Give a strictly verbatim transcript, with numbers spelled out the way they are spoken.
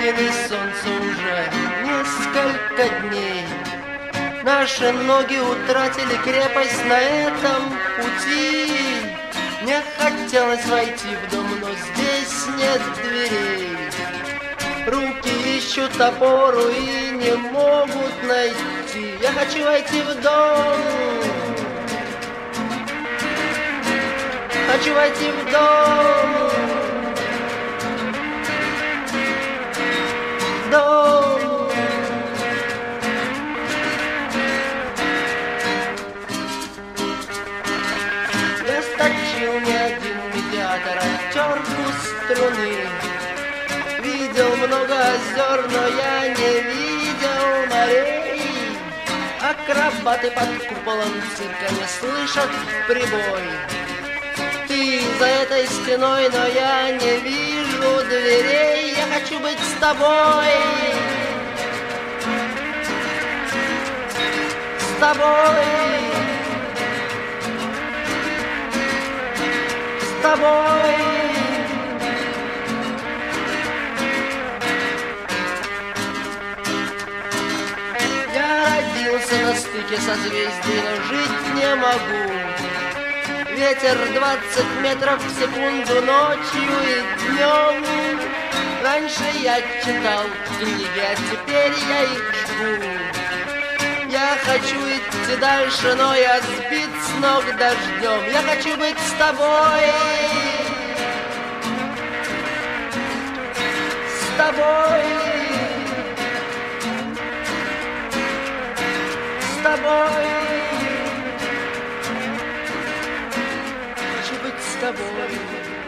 видели солнце уже несколько дней. Наши ноги утратили крепость на этом пути. Мне хотелось войти в дом, но здесь нет дверей. Руки ищут опору и не могут найти. Я хочу войти в дом. Хочу войти в дом. Дом. Я сточил не один медиатор, терку струны. Видел много озер, но я не видел морей. Акробаты под куполом цирка не слышат прибой. Ты за этой стеной, но я не вижу дверей. Я хочу быть с тобой. С тобой. С тобой. Я родился на стыке созвездий, но жить не могу. Ветер двадцать метров в секунду ночью и днем. Раньше я читал книги, а теперь я их жгу. Я хочу идти дальше, но я сбит с ног дождем. Я хочу быть с тобой. С тобой. С тобой. Хочу быть с тобой.